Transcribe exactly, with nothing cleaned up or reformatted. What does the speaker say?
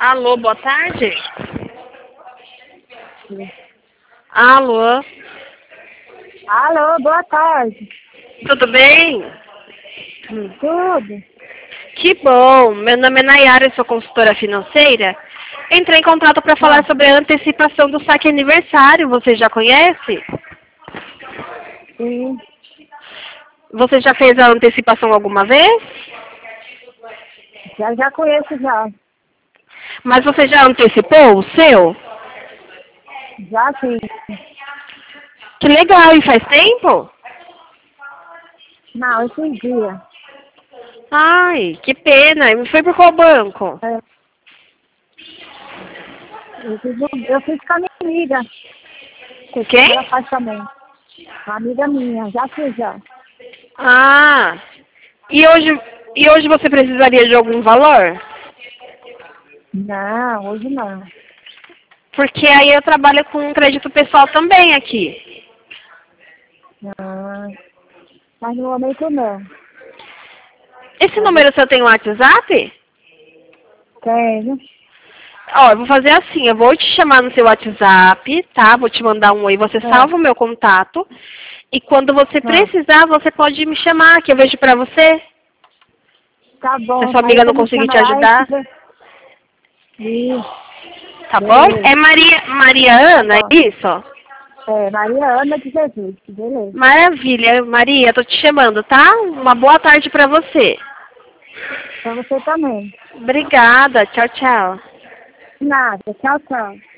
Alô, boa tarde. Alô. Alô, boa tarde. Tudo bem? Tudo? Que bom. Meu nome é Nayara, eu sou consultora financeira. Entrei em contato para falar Ah, sobre a antecipação do saque aniversário. Você já conhece? sim. Você já fez a antecipação alguma vez? Já, já conheço já. Mas você já antecipou o seu? Já sim. Que legal. E faz tempo? Não, esses dias. Ai, que pena. E foi por qual banco? É, eu, fiz, um- eu fiz com a minha amiga. Com quem? Ela faz também. Uma amiga minha, já fiz já. Ah. E hoje, e hoje você precisaria de algum valor? Não, hoje não. Porque aí eu trabalho com crédito pessoal também aqui. Ah, mas no momento não. Esse Mas eu número seu tem WhatsApp? tenho. Ó, eu vou fazer assim, eu vou te chamar no seu WhatsApp, tá? Vou te mandar um oi, você É, salva o meu contato. E quando você é. precisar, você pode me chamar, que eu vejo pra você. Tá Se a bom. sua Aí amiga você não me conseguir chama te lá e ajudar, fica... Isso, tá bom? beleza. É Maria, Maria Tá Ana, bom. é isso? É, Maria Ana de Jesus. Beleza. Maravilha, Maria, tô te chamando, tá? Uma boa tarde pra você. Pra você também. Obrigada, tchau, tchau. Nada. Tchau, tchau.